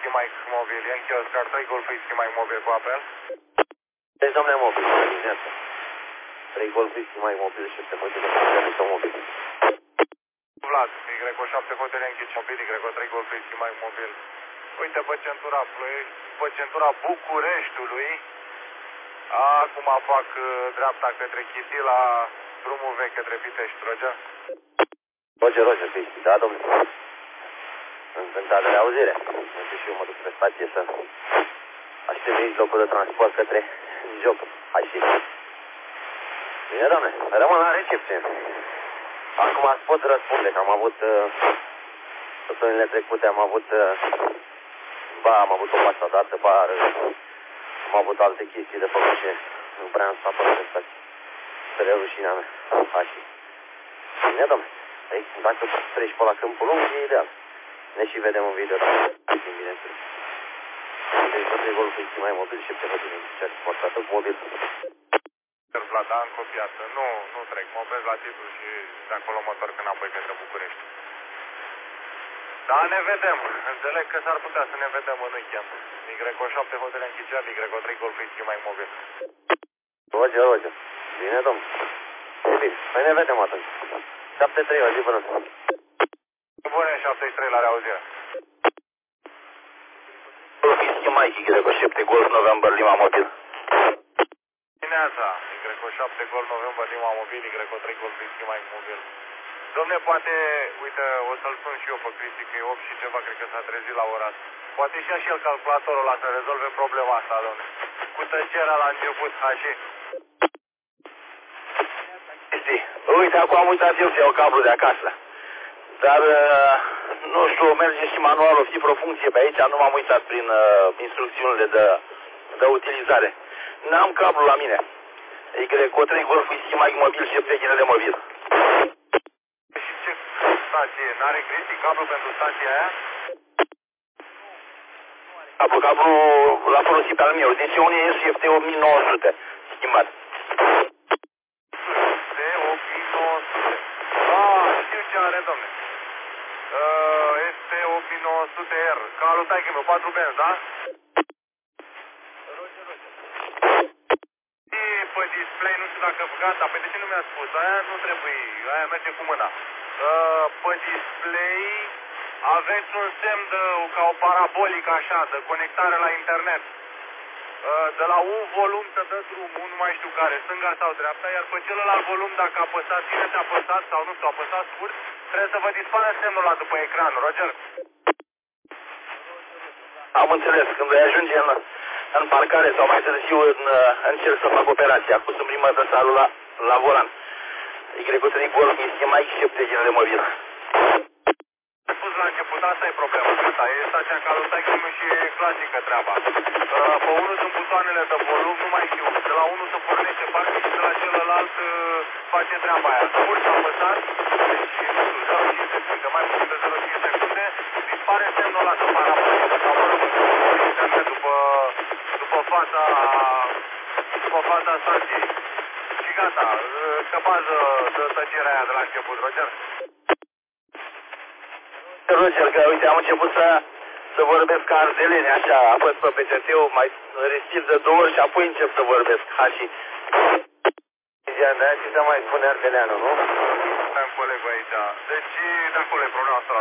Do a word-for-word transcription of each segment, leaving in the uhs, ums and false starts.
Whisky Mike mobil, Yankee Oscar trei Golf Whisky Mike mobil cu apel. Deci, domnule mobil, bună dimineața. trei Golf Whisky Mike mobil și șapte Hotel Yankee mobil. Vlad, Y șapte Hotel Yankee mobil, Y trei Golf Whisky Mike mobil. Uite pe centura, pe centura Bucureștiului. Acum fac dreapta către Chiti la drumul vechi către Pitești, Roger. Roger, Roger, Pitești, da, domnule. Încântat de auzire. Deci și eu mă duc pe stație să aștept mijlocul de transport către joc. Hai și... Bine, doamne, rămân la recepție. Acum ați pot răspunde că am avut... Săptămânile trecute am avut... Ba, am avut o pasă dată, ba... Am avut alte chestii de făcut și nu prea am stat pe stație. Să le rușinea mea. Hai și... Bine, doamne. Ei, dacă treci pe la câmpul lung, e ideal. Ne și vedem în video, dar bineînțeles. Deci, tot e golful mai mobil și pe hătine, ce foarte atât mobil. Vlad, am copiat. Nu, nu trec, mă opresc la titlu și de acolo mă întorc înapoi către București. Da, ne vedem. Înțeleg că s-ar putea să ne vedem în weekend. Y șapte Hotel Închiciat, Y trei Golf Whisky mai mobil. Roger, Roger. Bine, domn. E bine. Păi ne vedem atunci. șapte trei, o zi bună. Bune, șaptezeci și trei la reauzire. Golf Whisky Mike, Y șapte Golf November Lima mobil. Dimineața, Y șapte Golf November Lima mobil, Y trei Golf Whisky Mike mobil. Dom'le, poate, uite, o să-l sun și eu pe Cristi, că e opt și ceva, cred că s-a trezit la ora asta. Poate și și el calculatorul ăla să rezolve problema asta, dom'le. Cu tăcerea la început, așa. Cristi, uite, acum am uitat eu să iau cablul de acasă. Dar, uh, nu știu, merge și manualul fiprofuncție pe aici, nu m-am uitat prin uh, instrucțiunile de, de utilizare. N-am cablul la mine. Y trei Golf Whisky Mike mobil și pe ghinele mobil. Și ce stație? N-are Cristi cablu pentru stația aia? Cablu, cablu l-a folosit pe al meu. Deci unul e S F T opt mii nouă sute. Schimbat. S F T opt mii nouă sute. Ah, știu ce are, domne. Uh, S F T opt mii nouă sute R. Calul taică meu, patru benzi, da? Pe display, nu știu dacă gata, pe de ce nu mi-a spus? Aia nu trebuie, aia merge cu mâna. Uh, pe display aveți un semn de, ca o parabolică așa, de conectare la internet. Uh, de la un volum să dă drumul, nu mai știu care, stânga sau dreapta, iar pe celălalt volum, dacă apăsați, țineți apăsat sau nu știu, apăsați scurt, trebuie să vă dispare semnul ăla după ecran, Roger. Am înțeles, când vei ajunge în, în parcare sau mai târziu în, încerc să fac operația cu suprimă de salul la, la volan. Y trei Golf Whisky Mike și șapte ginele mobil. Am spus la început, asta e problema, asta e stația calul taică-mi și e clasică treaba. Uh, pe unul sunt butoanele de volum, nu mai știu, de la unul se pornește parcă și de la celălalt uh, face treaba aia. Scurt apăsat, deci nu știu, zero virgulă cinci secunde, mai puțin de zero virgulă cinci secunde, dispare semnul ăla de parabolică sau mă rog, internet după, după fața, după fața stației. Și gata, scăpază de tăcerea aia de la început, Roger. Roger, că uite, am început să, să vorbesc ca ardelene, așa, apăs pe P C T-ul, mai respir de două ori și apoi încep să vorbesc, ha, și... De-aia și se mai spune ardeleanul, nu? Am colegul aici, deci de acolo e problema asta.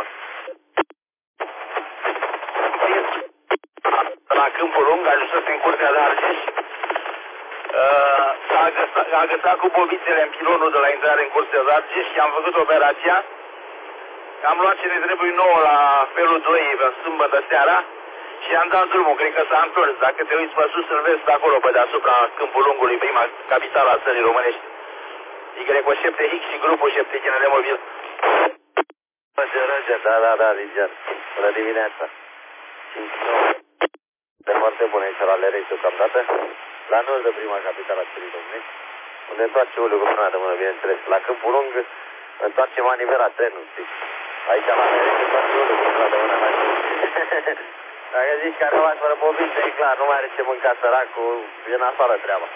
La Câmpul Lung, ajunsese în Curtea de Argeș, uh, s-a agățat, agățat cu bobițele în pilonul de la intrare în Curtea de Argeș și am făcut operația. Am luat ce ne trebuie nouă la felul doi pe sâmbătă seara și am dat drumul, cred că s-a întors. Dacă te uiți pe sus, îl vezi de acolo, pe deasupra Câmpul Lungului, prima capitală a țării românești. Y șapte X și grupul șapte ginele mobil. Roger, Roger, da, da, da, Ligian. Bună dimineața. cinci nouă. De foarte bună aici la Lerei deocamdată. La nord de prima capitală a țării românești. Unde întoarce uliul cu frâna de mână, bineînțeles. La Câmpul Lung întoarce manivela trenul, știi? Aici la Lerei întoarce uliul cu frâna de mână. Dacă zici că a rămas fără bobițe, e clar, nu mai are ce mânca săracul, e în afară treaba.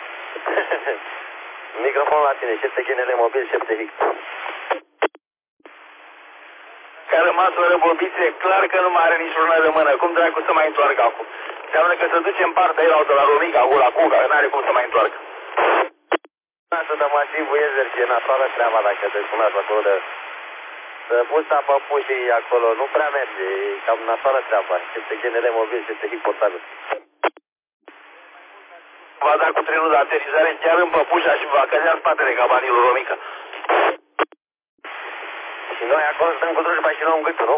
Microfon la tine, șapte ginele mobil, șapte X. că a rămas fără bobițe, clar că nu mai are niciuna de mână. Cum dracu să mai întoarcă acum? Înseamnă că se duce în partea aia de la Romica, acolo la Cuca, că n-are cum să mai întoarcă. Asta de masivul Ezer și e nasoară treaba dacă te sunați acolo de... Să pus apa pușii acolo, nu prea merge, e cam nasoară treaba. Este G N L mobil și este hip portabil. Va da cu trenul de aterizare chiar în păpușa și va cădea în spatele cabanilor Romica. Și noi acolo stăm cu drujba și luăm gâtul, nu?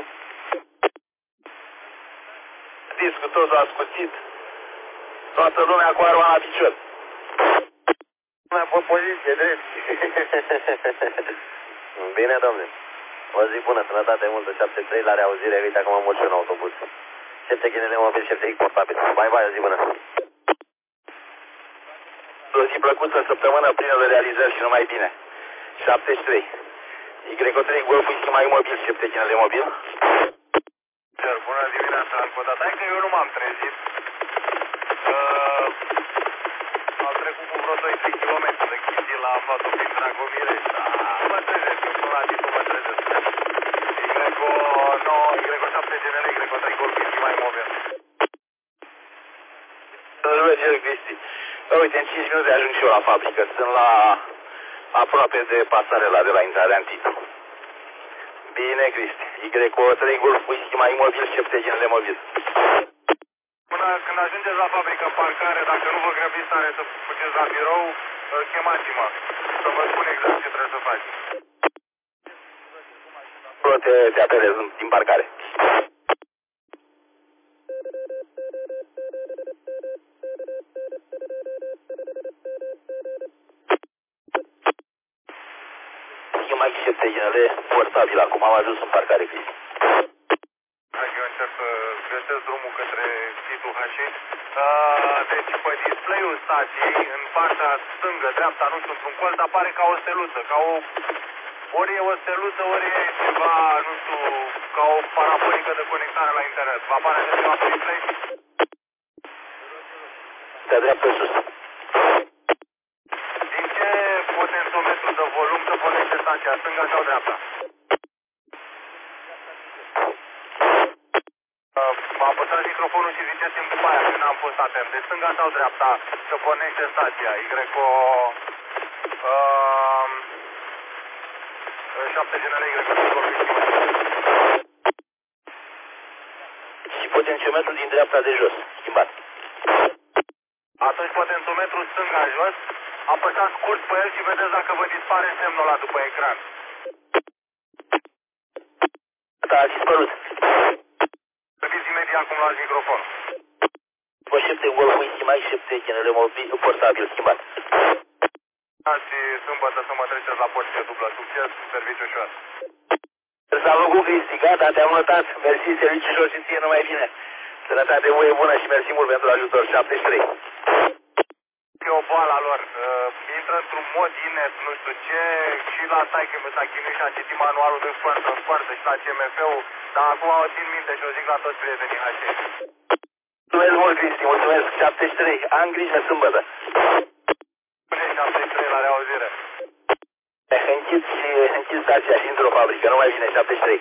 Discul tot s-a ascuțit. Toată lumea cu arma la picior. Lumea pe poziție, drept. Bine, domne. O zi bună, sănătate multă, șapte trei la reauzire, uite acum am și un autobuz. șapte G N L mobil, șapte X portabil. Bye, bye, o zi bună. O zi plăcută, săptămână plină de realizări și numai bine. șaptezeci și trei. Y trei Golf Whisky mai mobil, șapte G N L mobil. Bună dimineața, Alcodat. Hai că eu nu m-am trezit. Uh, am trecut cu vreo doi trei kilometri de chestii la fatul prin Dragomire. Ah, mă trezesc, eu până la timpul mă trezesc. Y nouă, Y șapte G N L, Y trei Golf Whisky mai mobil. Să-l merge, Cristi. Uite, în cinci minute ajung și eu la fabrică. Sunt la aproape de pasarela de la intrarea în titlu. Bine, Cristi. Y trei Golf Whisky mai mobil, șapte G N L mobil. Până când ajungeți la fabrică în parcare, dacă nu vă grăbiți tare să fugeți la birou, chemați-mă să vă spun exact ce trebuie să faci. Te, te apelez din parcare. Mai șapte G N L portabil acum, am ajuns în parcare, Cristi. Hai că eu încerc să găsesc drumul către situl H. Uh, deci pe display-ul stației, în partea stângă, dreapta, nu știu, într-un colț, apare ca o steluță, ca o... Ori e o steluță, ori e ceva, nu știu, ca o parabolică de conectare la internet. Va apare așa ceva pe display? Te dreaptă sus. Din ce potențometru de volum se pornește stația, stânga sau dreapta? M-a apăsat microfonul și ziceți-mi după aia, că n-am fost atent. De stânga sau dreapta se pornește stația? Y o uh, șapte G N L, Y Și potențiometrul din dreapta de jos, schimbat. Atunci potențometrul stânga jos, apăsați scurt pe el și vedeți dacă vă dispare semnul ăla după ecran. Da, a dispărut. Vedeți imediat cum luați microfonul. După șapte Golf Whisky mai șapte G N L mobil, portabil, schimbat. Azi sâmbătă să mă treceți la porție dublă, succes, serviciu ușor. S-a făcut, Cristi, gata, te-am notat. Mersi, serviciu ușor și ție numai bine. Sănătate, voie bună și mersi mult pentru ajutor. șaptezeci și trei. E o boală lor, uh, intră într-un mod inet, nu știu ce, și la Taică mi s-a chinuit și a citit manualul de scoarță în scoarță și la C M F-ul, dar acum o țin minte și o zic la toți prietenii H. Mulțumesc mult, Cristi, mulțumesc. șaptezeci și trei. Am grijă sâmbătă. șaptezeci și trei la reauzire. Închid și închid stația și într-o fabrică, nu mai vine, șaptezeci și trei.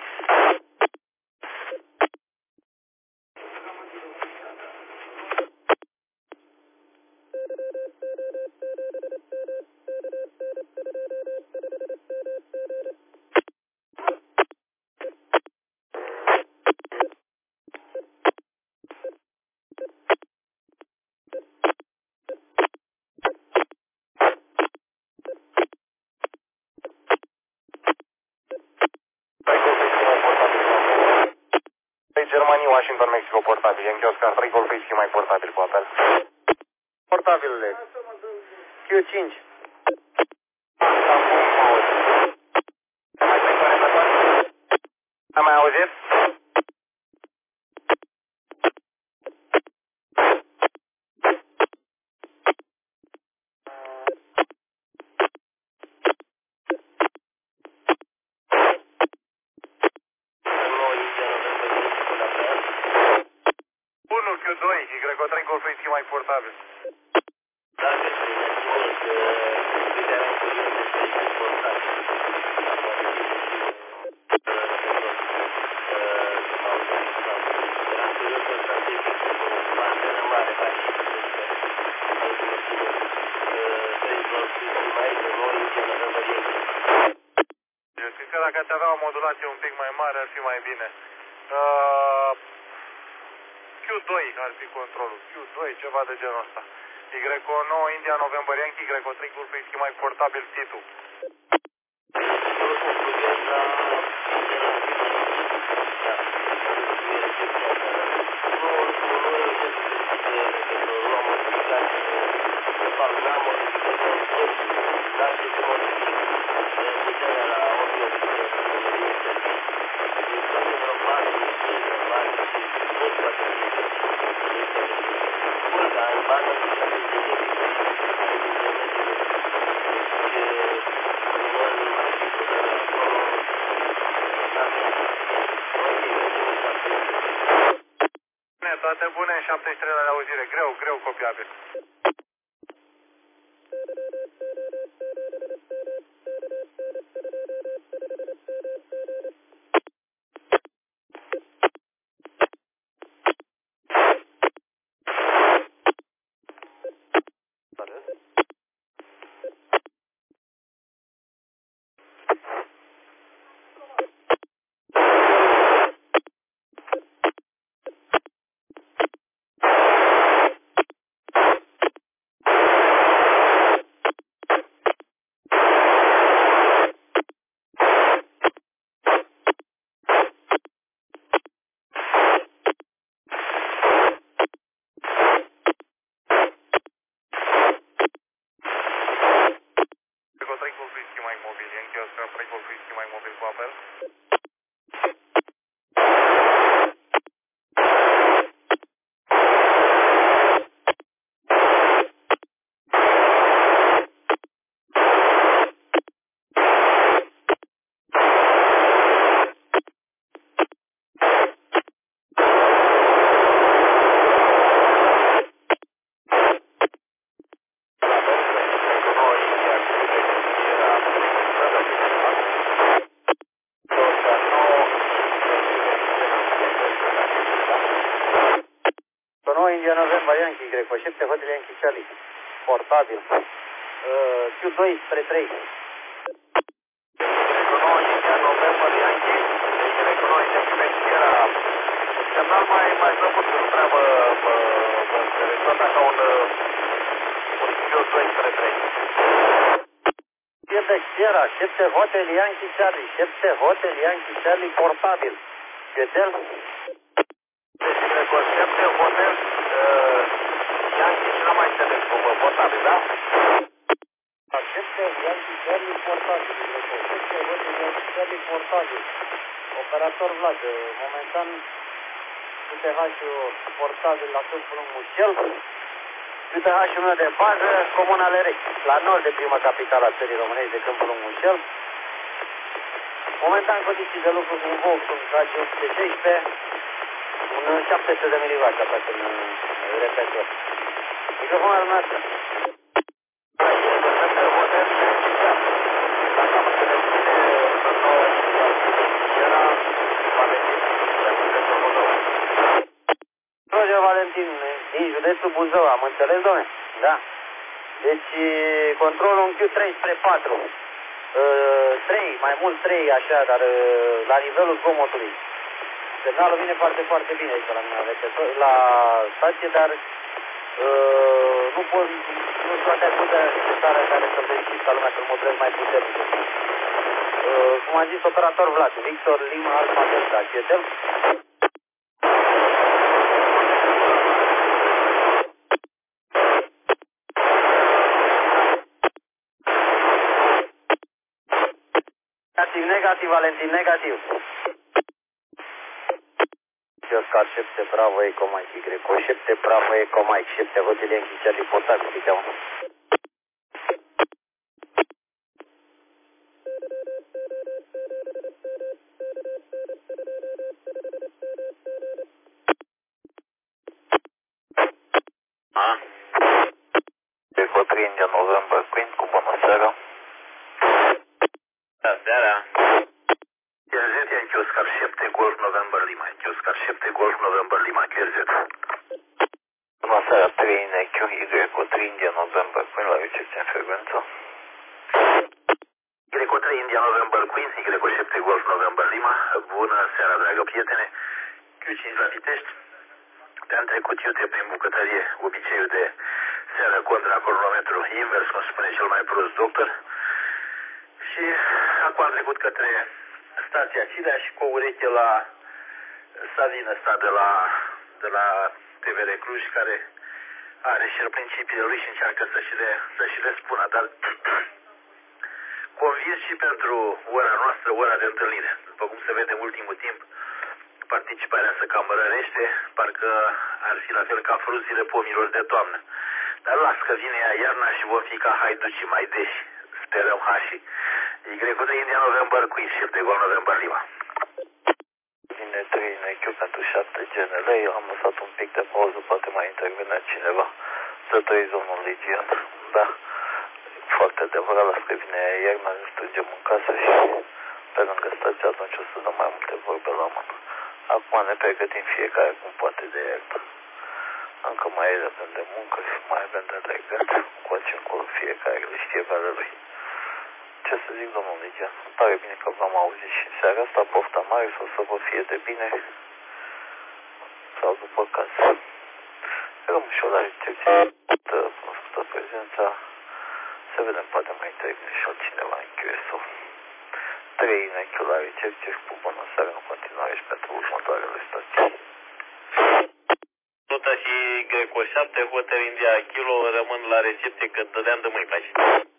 Germania, Washington, Mexico, portabil. În chiosca trei Golf Whisky mai portabil cu apel. Portabilele. Q cinci. Am mai auzit? unu Q doi, Y trei Golf Whisky mai portabil. Da, November Yankee. Eu cred că dacă ați avea o modulație un pic mai mare ar fi mai bine. Uh, Q doi ar fi controlul. Q doi, ceva de genul ăsta. Y nouă India November Yankee, Y trei Golf Whisky Mike portabil T doi. Toate bune, în șaptezeci și trei la auzire, greu, greu copiabil. India November Yankee, Greco șapte Hotel Yankee Charlie, portabil, uh, Q doi spre trei. Greco nouă India November Yankee, Greco nouă India Sierra, semnal mai, mai slăbut, nu prea vă, vă, vă înțeleg, tot așa un, un Q doi spre trei. Quebec Sierra, șapte Hotel Yankee Charlie, șapte Hotel Yankee Charlie, portabil, Chetel. Deci Greco șapte Hotel Yankee și n-am mai înțeles cum, portabil, da? șapte Yankee Charlie, portabil, Greco șapte Hotel Yankee Charlie, portabil. Operator Vlad, momentan Q T H-ul portabil la câmpul în Mușel. Q T H-ul meu de bază, Comuna Lerești, la nord de prima capitală a țării românești, de câmpul în Mușel. Momentan condiții de lucru cu un Volkswagen K G opt șaisprezece, un șapte sute de miliwatt atac în repetor. Microfonul al noastră. Roger Valentin, din județul Buzău, am înțeles, domne? Da. Deci, controlul în Q trei spre patru. trei, mai mult trei, așa, dar la nivelul zgomotului. Semnalul vine foarte, foarte bine aici la mine, la stație, dar uh, nu pot, nu știu toate ajută necesare care să verifici ca lumea să-l modulez mai puternic. Uh, cum a zis operator Vlad, Victor Lima Alfa Delta, Chetel. Negativ, negativ, Valentin, negativ. Oscar șapte Bravo Eco Mike, Greco șapte Bravo Eco Mike, șapte Hotel Yankee Charlie, portabil, Vitea unu. A? Greco trei India November Queen, cu bună seara. Da, seara. Q Z Yankee Oscar șapte Golf November Lima, Yankee Oscar șapte Golf November Lima, Q Z. Bună seara, trei N Q Y trei India November Queen, la recepție în frecvență. Greco trei India November Queen, Greco șapte Golf November Lima. Bună seara, dragă prietene. Q cinci la Pitești. Te-am trecut iute prin bucătărie, obiceiul de seară contra cronometru invers, cum spune cel mai prost doctor. Și acum am trecut către stația Cidea și cu o ureche la Salin ăsta de la, de la T V R Cluj, care are și principiile lui și încearcă să și le, să și le spună, dar convins și pentru ora noastră, ora de întâlnire. După cum se vede în ultimul timp, participarea se cam rărește, parcă ar fi la fel ca frunzile pomilor de toamnă. Dar las că vine ea iarna și vom fi ca haiducii mai deși, sperăm hașii. Y trei India November Queen, șef de Gol November Lima. Vine trei în E Q pentru șapte G N L, eu am lăsat un pic de pauză, poate mai intervenea cineva. Să trăiți domnul Ligian. Da, foarte adevărat, las că vine iarna, ne strângem în casă și pe lângă stația atunci o să dăm mai multe vorbe la mână. Acum ne pregătim fiecare cum poate de iarnă. Încă mai avem de muncă și mai avem de legat. Cu acem încolo fiecare le știe pe ale lui. Ce să zic, domnul Ligian? Îmi pare bine că v-am auzit și în seara asta, pofta mare, sau să vă fie de bine sau după caz. Rămân și o la recepție, în prezența, să vedem, poate mai intervine și altcineva în Q S O. trei în E Q la recepție și cu bună seară în continuare și pentru următoarele stații. Suta și Greco șapte, Hotel India Kilo, rămân la recepție că dădeam de mâini pe aici.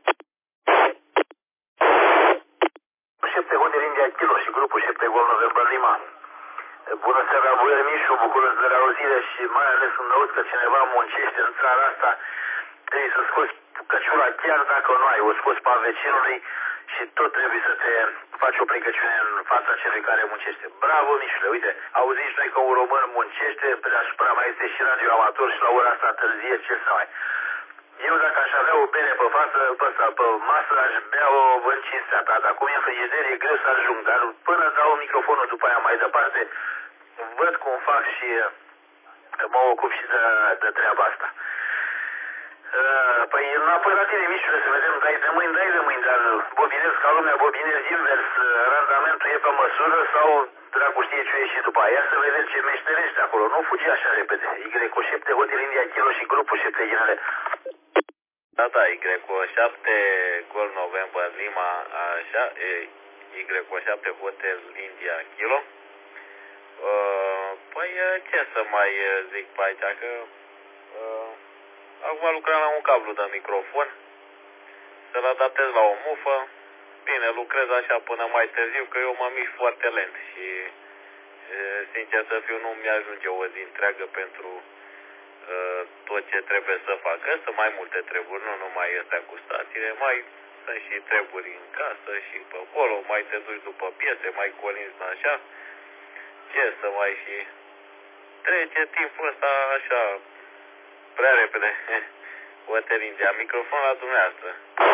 șapte Hotel India Kilo și grupul șapte Gol November Lima. Bună seara, Buier Mișu, bucură-ți de reauzire și mai ales îmi auzi că cineva muncește în țara asta. Trebuie să scoți căciula chiar dacă nu ai, o scoți pe a vecinului și tot trebuie să te faci o pregăciune în fața celui care muncește. Bravo, Mișule, uite, auziți noi că un român muncește, pe deasupra mai este și radio amator și la ora asta târzie, ce să mai... Eu dacă aș avea o bere pe față, pe, asta, pe masă, aș bea o în cinstea ta. Dar cum e în frigider, e greu să ajung. Dar până dau microfonul după aia mai departe, văd cum fac și mă ocup și de, de treaba asta. Uh, păi înapoi la tine, Mișule, să vedem, dai de mâini, dai de mâini, dar bobinez ca lumea, bobinez invers, randamentul e pe măsură sau dracu știe ce e și după aia, să vedem ce meșterești acolo, nu fugi așa repede. Y șapte Hotel India Kilo și grupul șapte Ginele. Da, da, Y șapte Gol November Lima, așa, Y șapte Hotel India Kilo. Uh, păi ce să mai zic pe aici, că uh, acum lucram la un cablu de microfon, să-l adaptez la o mufă, bine, lucrez așa până mai târziu, că eu mă mișc foarte lent și sincer să fiu, nu mi-ajunge o zi întreagă pentru uh, tot ce trebuie să fac. Sunt mai multe treburi, nu numai astea cu stațiile, mai sunt și treburi în casă și pe acolo, mai te duci după piese, mai colinzi așa, ce să mai și trece timpul ăsta așa prea repede. Hotel India, microfon la dumneavoastră.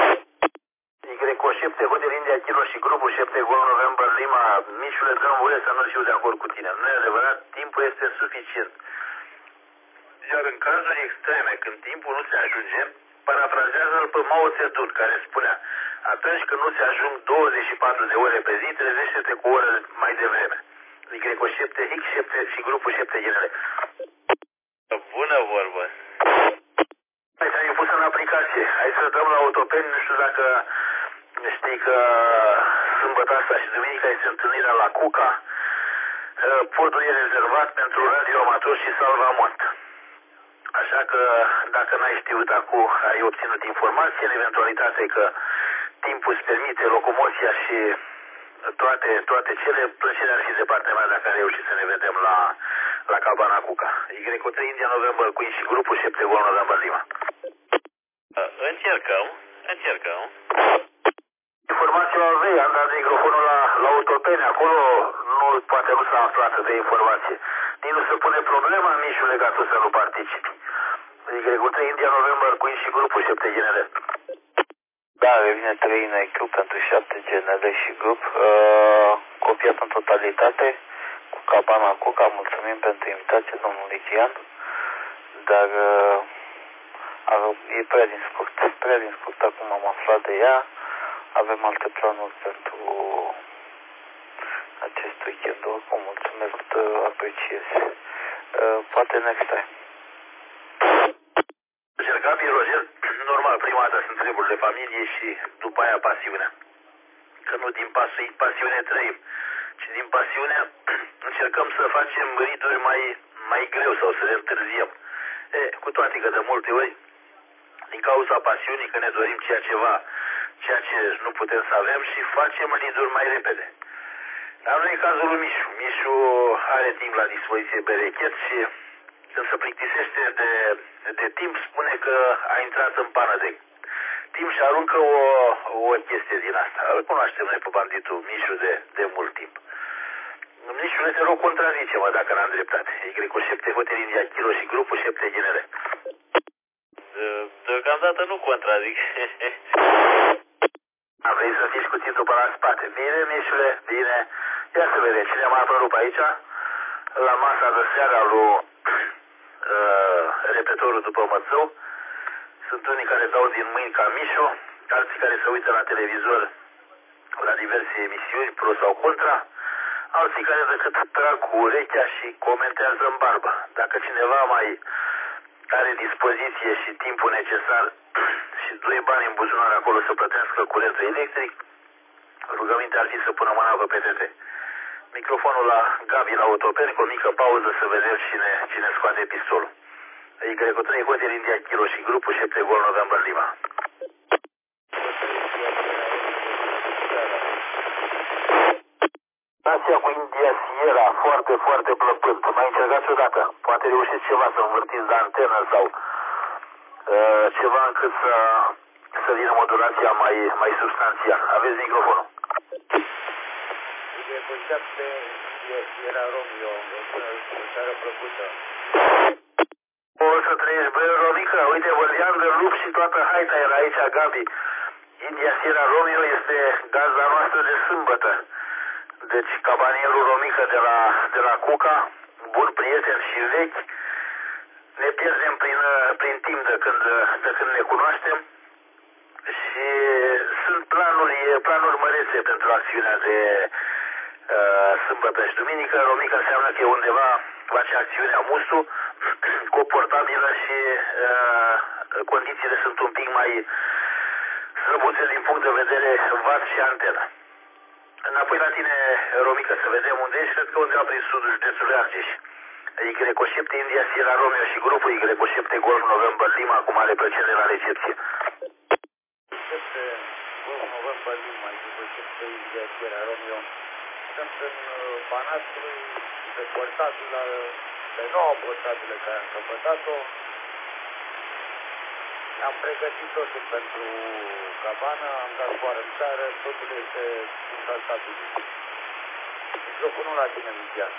Y șapte Hotel India Kilo și grupul șapte Gol November Lima. Mișule, dăm voie să nu fiu de acord cu tine. Nu e adevărat, timpul este suficient. Iar în cazuri extreme, când timpul nu se ajunge, parafrazează-l pe Mao Zedong, care spunea: atunci când nu se ajung douăzeci și patru de ore pe zi, trezește-te cu o oră mai devreme. Y șapte X șapte și grupul șapte Ginele. Bună vorbă! Hai să-i pus în aplicație. Hai să dăm la Autopeni, nu știu dacă știi că sâmbătă asta și duminica este întâlnirea la Cuca. Podul e rezervat pentru radioamator și salvamont. Așa că dacă n-ai știut acum, ai obținut informații, în eventualitate că timpul îți permite locomoția și toate, toate cele, plăcerea ar fi de partea mea dacă am reușit să ne vedem la, la Cabana Cuca. Y trei India November Queen și grupul șapte Gol November Lima. Încercăm, încercăm. Informația o vei, am dat microfonul la, la Autopeni, acolo nu, poate nu s-a aflat de informație. Nici nu se pune problema, Mișule, ca tu să nu participi. Y trei India November Queen și grupul șapte G N L. Da, revine trei în E Q pentru șapte G N L și grup. Uh, copiat în totalitate cu Cabana Cuca. Mulțumim pentru invitație, domnul Ligian. Dar uh, e prea din scurt. Prea din scurt, acum am aflat de ea. avem alte planuri pentru acest weekend. Oricum, mulțumesc, apreciez. Uh, poate next time. Gabi, Roger, normal, prima dată sunt treburile familie și după aia pasiunea. Că nu din pas- pasiune trăim, ci din pasiune încercăm să facem rituri mai, mai greu sau să le întârziem. E, cu toate că de multe ori, din cauza pasiunii, că ne dorim ceea ceva, ceea ce nu putem să avem și facem rituri mai repede. Dar nu e cazul lui Mișu. Mișu are timp la dispoziție berechet și când se plictisește de, de timp, spune că a intrat în pană de timp și aruncă o, o chestie din asta. Îl cunoaștem noi pe banditul Mișu de, de mult timp. Mișu, te rog, contrazice-mă dacă n-am dreptate. Y șapte Hotel India Kilo și grupul șapte Genere. Deocamdată nu contrazic. Am vrut să fii cuțitul pe la spate. Bine, Mișule, bine. Ia să vedem cine m-a apărut pe aici. La masa de seara lui uh, repetorul după mățău. Sunt unii care dau din mâini ca Mișu, alții care se uită la televizor la diverse emisiuni, pro sau contra, alții care decât trag cu urechea și comentează în barbă. Dacă cineva mai are dispoziție și timpul necesar și doi bani în buzunar acolo să plătească curentul electric, rugămintea ar fi să pună mâna pe P T T. Microfonul la Gabi la autopen, cu o mică pauză să vedem cine, cine scoate pistolul. Y trei Hotel India Kilo și grupul șapte Gol November Lima. Nația cu India Sierra, foarte, foarte plăpânt. Mai încercați odată. Poate reușiți ceva să învârtiți de antenă sau uh, ceva încât să, să vină modulația mai, mai substanțial. Aveți microfonul. Sierra Romeo, o seară plăcută. O să trăiești, băi, Romică, uite, vorbeam de lup și toată haita era aici, Gabi. India Sierra Romeo este gazda noastră de sâmbătă. Deci, cabanierul Romică de la, de la Cuca, bun prieten și vechi, ne pierdem prin, prin timp de când, de când ne cunoaștem și sunt planuri, planuri mărețe pentru acțiunea de uh, sâmbătă și duminică. Romică înseamnă că e undeva face acțiunea Mustu, confortabilă și uh, condițiile sunt un pic mai slăbuțe din punct de vedere vat și antenă. Înapoi la tine, Romică, să vedem unde ești, cred că undeva prin sudul județului Argeș. Y șapte India Sierra Romeo și grupul Y șapte Golf November Lima, cu mare plăcere la recepție. șapte Golf November Lima, Y șapte India Sierra Romeo. Sunt în Banatul, pe portatul, pe noua portatul care am căpătat-o. Am pregătit totul pentru cabană, am dat foară în țară, totul este stabil. Microfonul la tine, Mitian.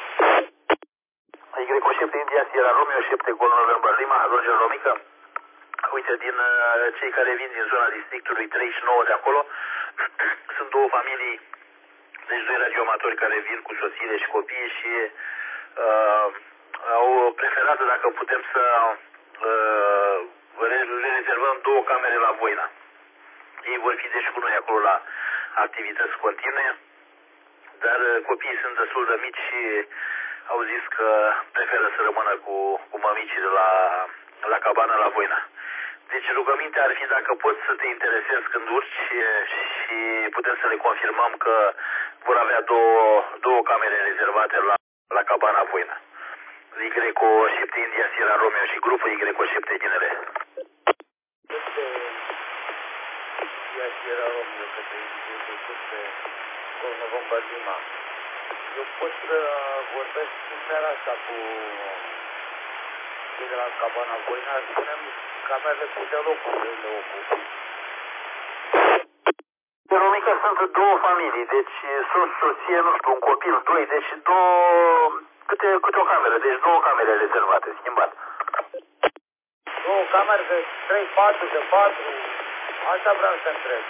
Y șapte India Sierra Romeo, șapte Golf November Lima, Roger Romică. Uite, din uh, cei care vin din zona districtului treizeci și nouă de acolo, sunt două familii, deci doi radioamatori care vin cu soțiile și copiii și uh, au preferat, dacă putem să uh, le rezervăm două camere la Voina. Ei vor fi deci cu noi acolo la activități continue, dar copiii sunt destul de mici și au zis că preferă să rămână cu, cu mămicii de la, la cabana la Voina. Deci rugămintea ar fi dacă poți să te interesezi când urci și, și putem să le confirmăm că vor avea două, două camere rezervate la, la cabana Voina. Y șapte India Sierra Romeo și grupul Y șapte Genere. Este India Sierra Romeo către Y șapte Golf November Lima. Eu pot să vorbesc în seara asta cu cei de la cabana Voina, spunem camerele cu de locuri le ocupă. Romică, sunt două familii, deci soț, soție, nu știu, un copil, doi, deci două, câte, câte o cameră, deci două camere rezervate, schimbat. Două camere de trei patru, de patru, asta vreau să întreb.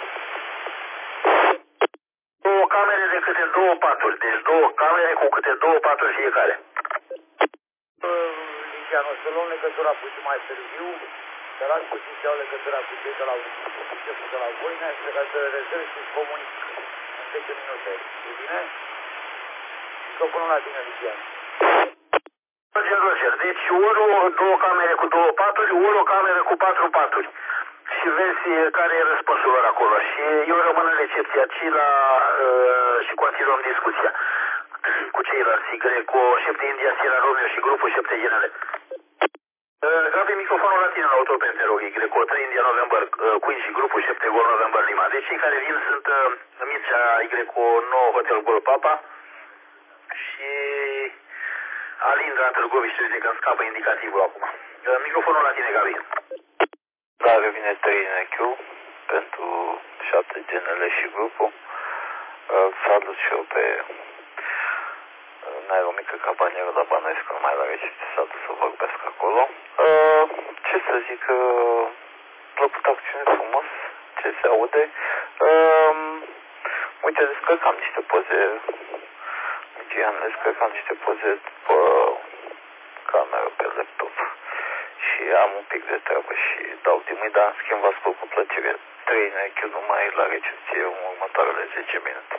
Două camere de câte două paturi, deci două camere cu câte două paturi fiecare. Ligia, o să luăm legătura puțin mai târziu, Săraci puțin și au legătura cu cei de la șeful de la Voina și ca să rezerv și comunic în zece minute. E bine? Microfonul la tine, Lucian. Roger, Roger, deci ori o, două camere cu două paturi, ori o cameră cu patru paturi. Și vezi care e răspunsul lor acolo. Și eu rămân în recepție aici la, uh, și continuăm discuția cu ceilalți, cu șepte India, Sierra Romeo și grupul șepte Genele. Uh, Gabi, microfonul la tine la autopen, te rog, Greco trei India November, uh, Queen și grupul șepte Gol November Lima. Deci cei care vin sunt uh, Mircea Greco nouă Hotel Gol Papa și Alindra Târgoviște, uite că îmi scapă indicativul acum. Uh, microfonul la tine, Gabi. Da, revine trei N Q pentru șapte G N L și grupul. Uh, salut și eu pe n-ai o mică cabanieră la Bănuiesc, că numai la recepție s-a dus să vorbesc acolo. Uh, ce să zic, uh, plăcut acțiune frumos, ce se aude. Uh, uite, descărcam niște poze, Gian, descărcam niște poze pe cameră, pe laptop. Și am un pic de treabă și dau dimui, dar în schimb vă ascult cu plăcere. trei N Q numai la recepție în următoarele zece minute.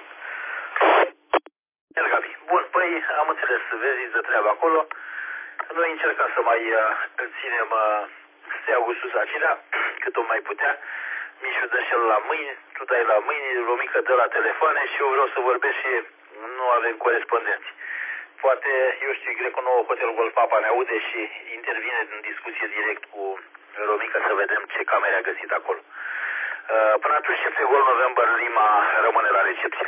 Gabi. Bun, păi am înțeles, vezi de treaba acolo. Noi încercăm să mai uh, ținem uh, steagul sus acelea, cât o mai putea. Mișu dă și el la mâini, tu dai la mâini, Romica dă la telefoane și eu vreau să vorbesc și nu avem corespondenți. Poate, eu știu, Greco nouă Hotel Gol Papa ne aude și intervine în discuție direct cu Romica să vedem ce camere a găsit acolo. Uh, până atunci, șefte Gol November Lima rămâne la recepție.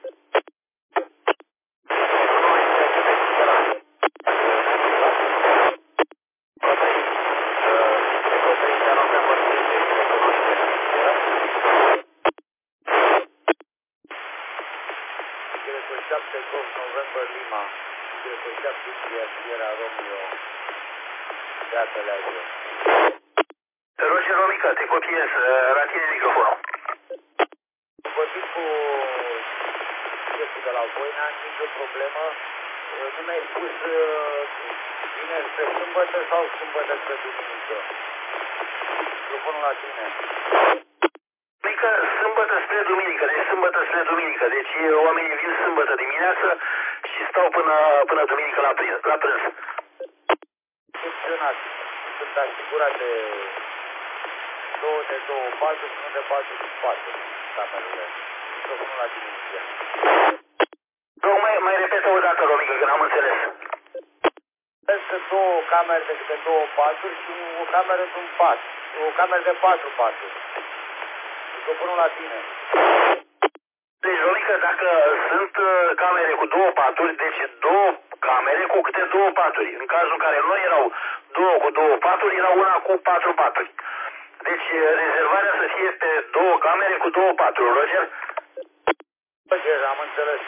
șapte Golf November Lima, Greco șapte India Sierra Romeo, iată leagă. Roger, Romica, te copiez, la tine microfonul. Am vorbit cu șeful de la Voina, nicio problemă. Nu mi-ai spus vineri spre sâmbătă sau sâmbătă spre duminică? Microfonul la tine. Mică, sâmbătă spre duminică, deci sâmbătă spre duminică, deci oamenii vin sâmbătă dimineață și stau până, până duminică la, prânz, la prânz. Funcționat. Sunt asigurate două de două paturi, nu de patru și patru camerele. Microfonul la dimineață. Nu, mai, mai repetă o dată, Romică, că n-am înțeles. Este două camere de câte două paturi și o cameră de un pat. O cameră de patru paturi. Microfonul la tine. Deci, Romică, dacă sunt uh, camere cu două paturi, deci două camere cu câte două paturi. În cazul în care noi erau două cu două paturi, era una cu patru paturi. Deci, rezervarea să fie pe două camere cu două paturi, Roger? Roger, am înțeles.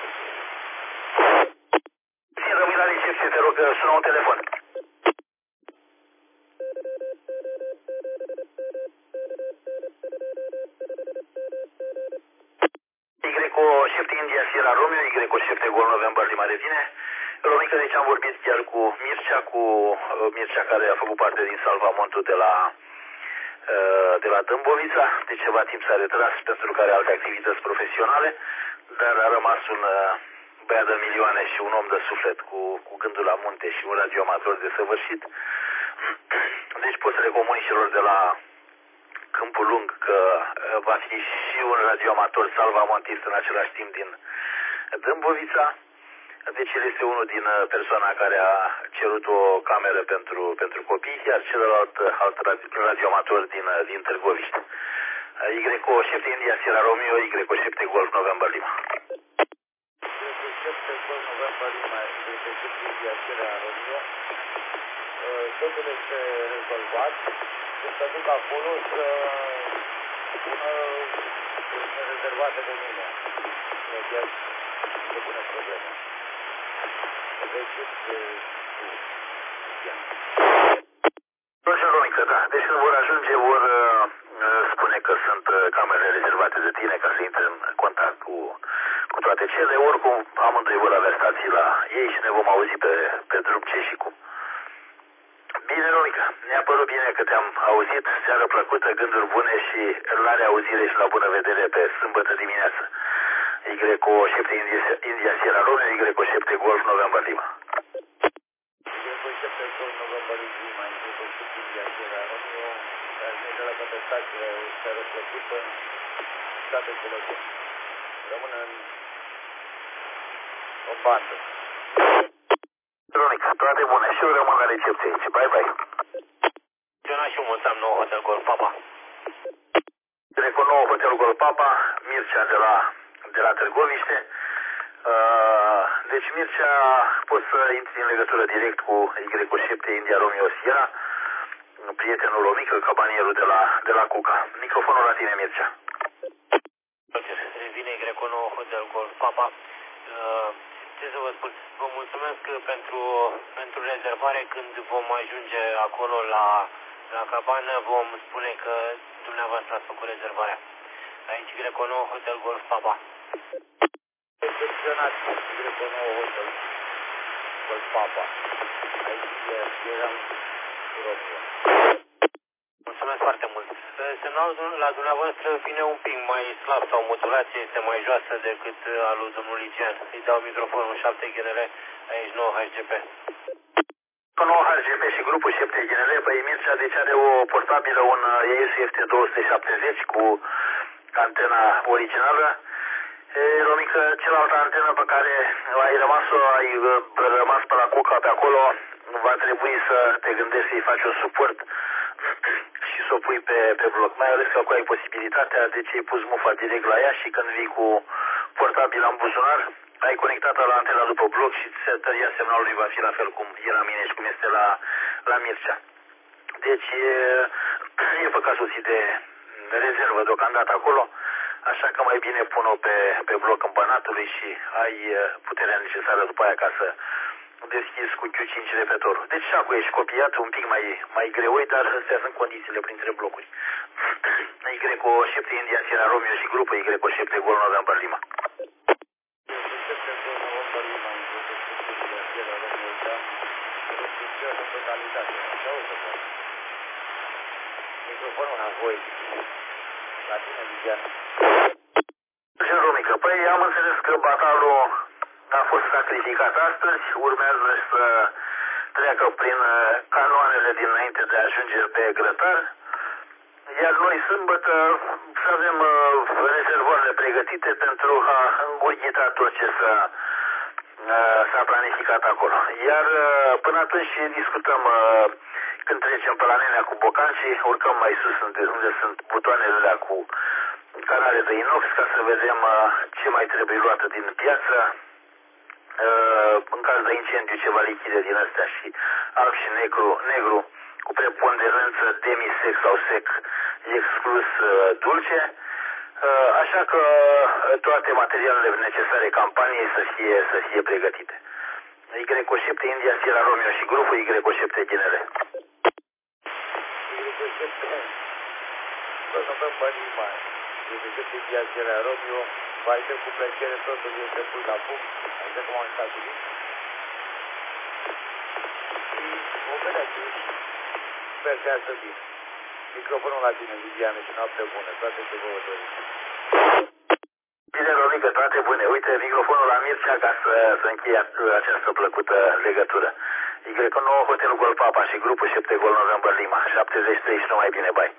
Țin, rămâi la recepție, te rog, sună un telefon. Y-cu șepte India Sierra Romeo, Y-cu șepte Gol November Lima revine. Romică, deci am vorbit chiar cu Mircea, cu uh, Mircea care a făcut parte din salvamontul de la uh, de la Dâmbovița. De ceva timp s-a retras pentru că are alte activități profesionale, dar a rămas un uh, băiat de milioane și un om de suflet cu, cu gândul la munte și un radioamator desăvârșit. Deci pot să le comunic celor de la Câmpul Lung că uh, va fi și un radioamator salvamontist în același timp din Dâmbovița. Deci el este unul din persoana care a cerut o cameră pentru, pentru copii, iar celălalt alt radioamator din, din Târgoviște. Y-cu șepte India Sierra Romeo, Y-cu șepte Golf November Lima. Y-cu șapte Golf November Lima, Y-cu șapte India Sierra Romeo. Totul este rezolvat. Când se duc acolo să pună rezervate de mine. Imediat se pune probleme. Roger, Romică, da. Deci când vor ajunge, vor uh, spune că sunt uh, camerele rezervate de tine ca să intre în contact cu, cu toate cele. Oricum, amândoi vor avea stații la ei și ne vom auzi pe, pe drum ce și cum. Bine, Romica, mi-a părut bine că te-am auzit, seară plăcută, gânduri bune și la reauzire și la bună vedere pe sâmbătă dimineață. Igreco șapte India, India Sierra Romeo, Igreco șapte Golf November Lima. Igreco șapte Golf November Lima, Igreco șapte India Sierra Romeo, transmite la contestație, seară plăcută, toate cele bune. Rămână în o bandă. Romica, toate bune și eu rămân la recepție aici. Bye, bye. Gena și mulțumim nou Hotel Golf Papa. Igreco nouă Hotel Golf Papa, Mircea de la, de la Târgoviște. Uh, deci Mircea, poți să intri în legătură direct cu Igreco șapte India Romeo Sierra, prietenul Romica, cabanierul de la, de la Cuca. Microfonul la tine, Mircea. Revine Igreco nouă Hotel Golf Papa. Uh, ce să vă spun? Vă mulțumesc pentru, pentru rezervare. Când vom ajunge acolo la, la cabană, vom spune că dumneavoastră ați făcut rezervarea. Aici Igreco nouă Hotel Golf Papa. Recepționat Igreco nouă Hotel Golf Papa. Aici eram cu Romeo. Mulțumesc foarte mult. Semnalul la dumneavoastră vine un pic mai slab sau modulația este mai joasă decât al lui domnul Ligian. Îi dau microfonul șapte G N L, aici nouă H G P. nouă H G P și grupul șapte G N L, păi Mircea deci are o portabilă, un E S F T două sute șaptezeci cu antena originală. E, Romică, cealaltă antenă pe care ai rămas-o, ai rămas pe la Cuca pe acolo, va trebui să te gândești să-i faci un suport și să o pui pe, pe bloc. Mai ales că acolo ai posibilitatea, deci ai pus mufa direct la ea și când vii cu portabil în buzunar, ai conectat-o la antena după bloc și tăria semnalului va fi la fel cum e la mine și cum este la, la Mircea. Deci e, e păcat sosit de rezervă deocamdată acolo, așa că mai bine pun-o pe, pe bloc în Banatului și ai puterea necesară după aia ca să deschizi cu Q cinci repetorul. Deci și acolo ești copiat un pic mai, mai greoi, dar astea sunt condițiile printre blocuri. Igreco șapte India Sierra Romeo și grupul Igreco șapte Golf November Lima. Microfonul înapoi. La tine, Ligian. Și Romică, păi am înțeles că batalul a fost sacrificat astăzi, urmează să treacă prin canoanele dinainte de a ajunge pe grătar, iar noi sâmbătă să avem uh, rezervoarele pregătite pentru a îngurghita tot ce s-a, uh, s-a planificat acolo. Iar uh, până atunci discutăm uh, când trecem pe la Nenea cu bocancii, urcăm mai sus unde, unde sunt butoanele alea cu canale de inox ca să vedem uh, ce mai trebuie luată din piață. Uh, în caz de incendiu ceva lichide din astea și alb și negru, negru cu preponderență demisec sau sec, exclus uh, dulce, uh, așa că toate materialele necesare campaniei să fie, să fie pregătite. Igreco șapte India Sierra Romeo și grupul Igreco șapte G N L. Igreco șapte November Lima, Igreco șapte India Sierra Romeo, validăm cu plăcere, totul este pus la punct, așa cum am stabilit. Și vom vedea ce sper că să bine. Microfonul la tine, Ligiane, și noapte bună, toate ce vă doriți. Bine, Romică, toate bune. Uite, microfonul la Mircea ca să, să încheie această plăcută legătură. Igreco nouă Hotel Golf Papa și grupul șapte Golf November Lima, șaptezeci trei și numai bine, bai.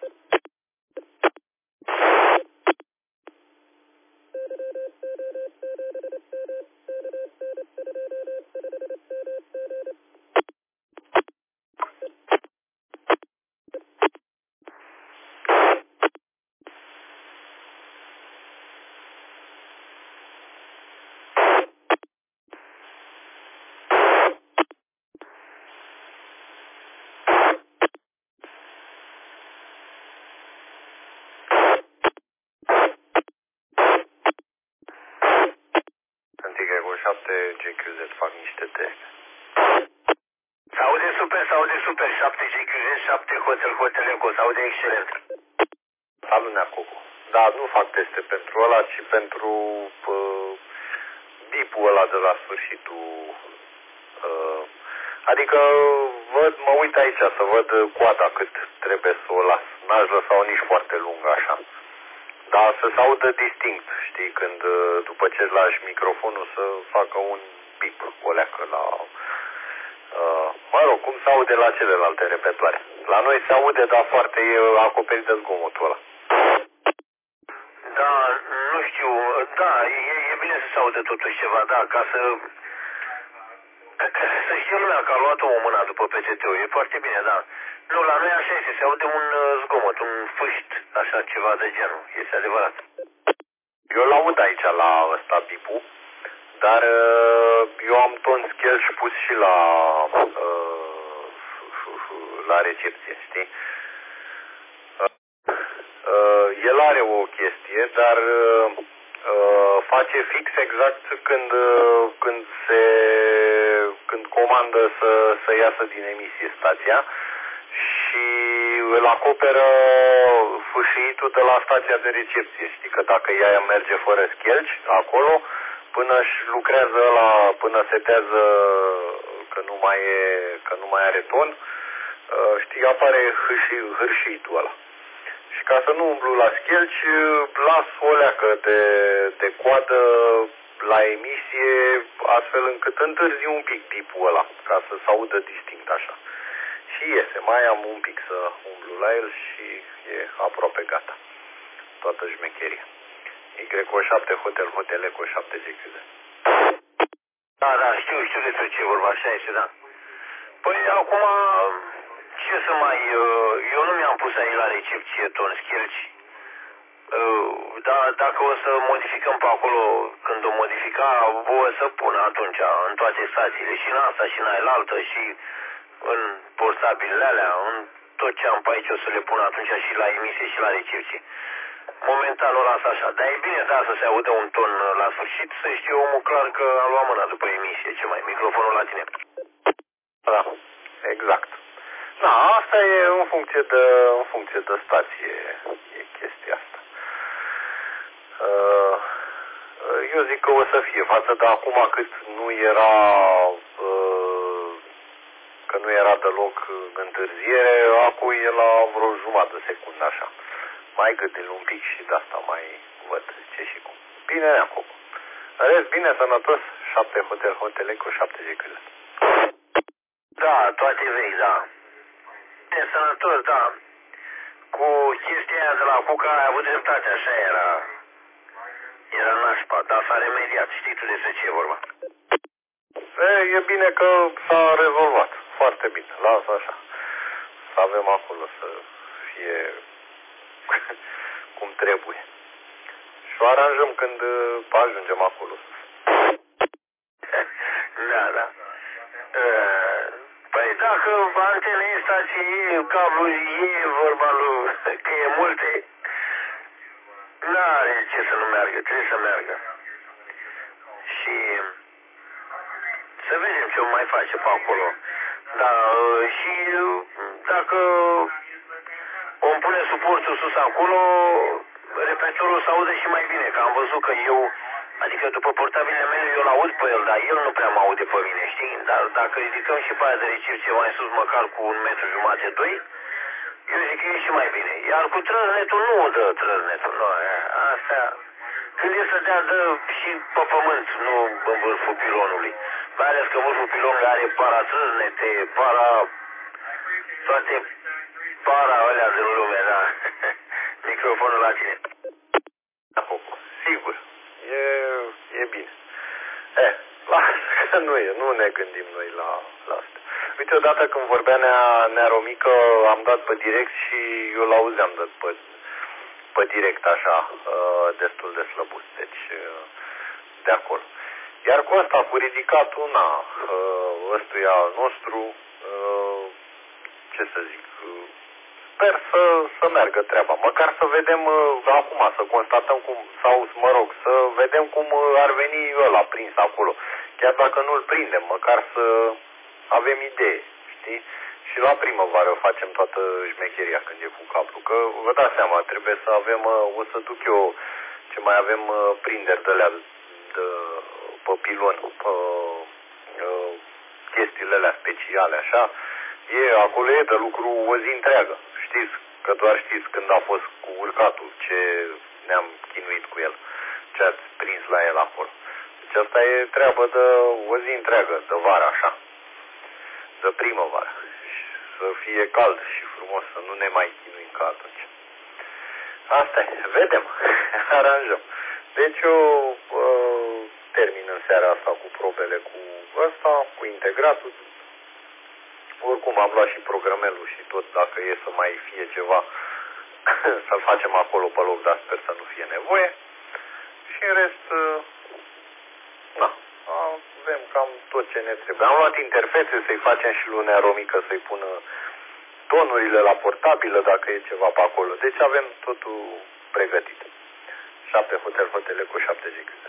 șapte G Q Z fac niște teste. S-aude super, s-aude super, șapte G Q Z, șapte Hotel Hotel Eco, s-aude excelent. Salut, Neacoco. Da, nu fac teste pentru ăla, ci pentru uh, bipul ăla de la sfârșitul uh, Adică văd, mă uit aici să văd coada cât trebuie să o las. N-aș lăsa-o nici foarte lungă așa. Dar să se audă distinct, știi, când după ce lași microfonul să facă un bip, o leacă la... Uh, mă rog, cum se aude la celelalte repetoare. La noi se aude, dar foarte e acoperit de zgomotul ăla. Da, nu știu, da, e, e bine să se aude totuși ceva, da, ca să... Să știe lumea că a luat o mână după P T T-ul, e foarte bine, da. Nu, la noi așa este, se aude un zgomot, un fâșt, așa ceva de genul, este adevărat. Eu l-aud aici la ăsta bipul, dar uh, eu am ton schelș pus și la uh, la recepție, știi? Uh, uh, el are o chestie, dar uh, uh, face fix exact când uh, când se când comandă să, să iasă din emisie stația și îl acoperă fâșiitul de la stația de recepție, știi? Că dacă ea merge fără schelci acolo, până își lucrează ăla, până setează că nu mai e, că nu mai are ton, știi, apare hârșiitul ăla. Și ca să nu umblu la schelci, las o leacă de, de coadă la emisie, astfel încât întârzi un pic bipul ăla, ca să se audă distinct așa. Și iese, mai am un pic să umblu la el și e aproape gata. Toată șmecheria. Y O șapte Hotel Hotel Eco șapte G Q Z. Da, da, știu, știu despre ce vorba, așa este, da. Păi acum, ce să mai... Eu nu mi-am pus aici la recepție ton schelci. Dar dacă o să modificăm pe acolo, când o modifica, o să pun atunci în toate stațiile, și în asta, și în ailaltă, și în portabilele alea, în tot ce am pe aici o să le pun atunci și la emisie și la recepție. Momentan o las așa, dar e bine, da, să se audă un ton la sfârșit, să știe omul clar că a luat mâna după emisie, ce mai, microfonul la tine. Da, exact. Da, asta e în funcție de, în funcție de stație, e chestia asta. Uh, eu zic că o să fie, față de acum cât nu era, uh, că nu era deloc întârziere, acum e la vreo jumătate de secundă așa. Mai gâdil un pic și de asta mai văd ce și cum. Bine, acum. În rest, bine, sănătos, șapte Hotel Hotel Eco șapte G Q Z. Da, toate vechi, da. Bine, sănătos, da. Cu chestia aia de la Cuca ai avut dreptate, așa era. Era nașpa, dar s-a remediat, știi tu despre ce e vorba. E, e bine că s-a rezolvat. Foarte bine, lasă așa. Să avem acolo să fie cum trebuie. Și o aranjăm când ajungem acolo. Da, da. Păi dacă antenei stației, cablul e vorba lui, că e multe, n-are ce să nu meargă, trebuie să meargă. Și să vedem ce o mai face pe acolo. Da, și dacă om pune suportul sus acolo, repetorul se aude și mai bine, că am văzut că eu, adică după portabilele mele eu l-aud pe el, dar el nu prea mă aude pe mine, știi? Dar dacă ridicăm și pe aia de recepție mai sus, măcar cu un metru jumate, doi, eu zic că e și mai bine. Iar cu trăznetul nu dă trăznetul, nu, astea, când e să dea, dă și pe pământ, nu în vârful pilonului. Mai ales că vârful pilonului are paratrăznete, para, toate para alea din lume, da. Microfonul la tine. Sigur, e, e bine. E, lasă că nu e, nu ne gândim noi la, la asta. Uite, odată când vorbea Nea, Nea Romică, am dat pe direct și eu l-auzeam dat pe, pe direct așa, destul de slăbut, deci de acolo. Iar cu asta, cu ridicatul, na, ăstuia al nostru, ce să zic, sper să, să meargă treaba. Măcar să vedem acum, să constatăm cum, sau mă rog, să vedem cum ar veni ăla prins acolo. Chiar dacă nu-l prindem, măcar să avem idee, știi? Și la primăvară facem toată șmecheria când e cu cablu. Că vă dați seama, trebuie să avem, o să duc eu ce mai avem prinderi de alea de, pe pilon, pe, chestiile alea speciale, așa, e, acolo e de lucru o zi întreagă. Știți, că doar știți când a fost cu urcatul, ce ne-am chinuit cu el, ce ați prins la el acolo. Deci asta e treabă de o zi întreagă, de vară, așa, de primăvară. Să fie cald și frumos, să nu ne mai chinuim ca atunci. Asta e, vedem, aranjăm. Deci eu uh, termin în seara asta cu probele cu ăsta, cu integratul. Oricum am luat și programelul și tot, dacă e să mai fie ceva, să-l facem acolo pe loc, dar sper să nu fie nevoie. Și în rest, uh, na, avem cam tot ce ne trebuie. Am luat interfețe să-i facem și lui Nearomică să-i pună tonurile la portabilă, dacă e ceva pe acolo. Deci avem totul pregătit. șapte hotel, hotele cu șapte G Q Z.